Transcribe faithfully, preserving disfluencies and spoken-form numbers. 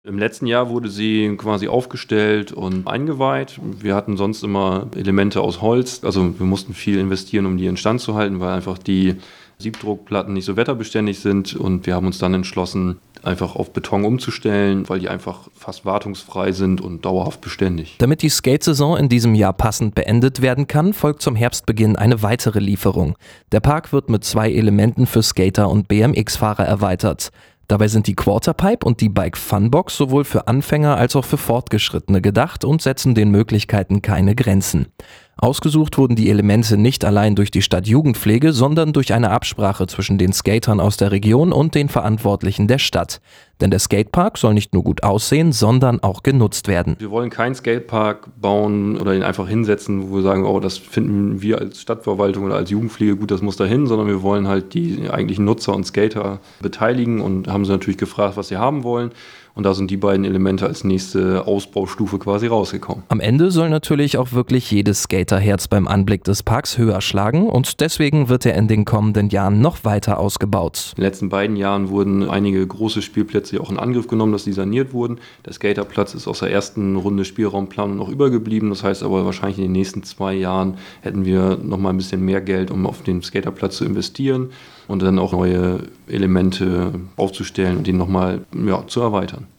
Im letzten Jahr wurde sie quasi aufgestellt und eingeweiht. Wir hatten sonst immer Elemente aus Holz. Also wir mussten viel investieren, um die instand zu halten, weil einfach die Siebdruckplatten nicht so wetterbeständig sind. Und wir haben uns dann entschlossen, einfach auf Beton umzustellen, weil die einfach fast wartungsfrei sind und dauerhaft beständig. Damit die Skatesaison in diesem Jahr passend beendet werden kann, folgt zum Herbstbeginn eine weitere Lieferung. Der Park wird mit zwei Elementen für Skater und B M X-Fahrer erweitert. Dabei sind die Quarterpipe und die Bike Funbox sowohl für Anfänger als auch für Fortgeschrittene gedacht und setzen den Möglichkeiten keine Grenzen. Ausgesucht wurden die Elemente nicht allein durch die Stadtjugendpflege, sondern durch eine Absprache zwischen den Skatern aus der Region und den Verantwortlichen der Stadt. Denn der Skatepark soll nicht nur gut aussehen, sondern auch genutzt werden. Wir wollen keinen Skatepark bauen oder ihn einfach hinsetzen, wo wir sagen, oh, das finden wir als Stadtverwaltung oder als Jugendpflege gut, das muss da hin, sondern wir wollen halt die eigentlichen Nutzer und Skater beteiligen und haben sie natürlich gefragt, was sie haben wollen. Und da sind die beiden Elemente als nächste Ausbaustufe quasi rausgekommen. Am Ende soll natürlich auch wirklich jedes Skaterherz beim Anblick des Parks höher schlagen und deswegen wird er in den kommenden Jahren noch weiter ausgebaut. In den letzten beiden Jahren wurden einige große Spielplätze auch in Angriff genommen, dass die saniert wurden. Der Skaterplatz ist aus der ersten Runde Spielraumplanung noch übergeblieben. Das heißt aber, wahrscheinlich in den nächsten zwei Jahren hätten wir noch mal ein bisschen mehr Geld, um auf den Skaterplatz zu investieren und dann auch neue Elemente aufzustellen und ihn noch mal ja, zu erweitern.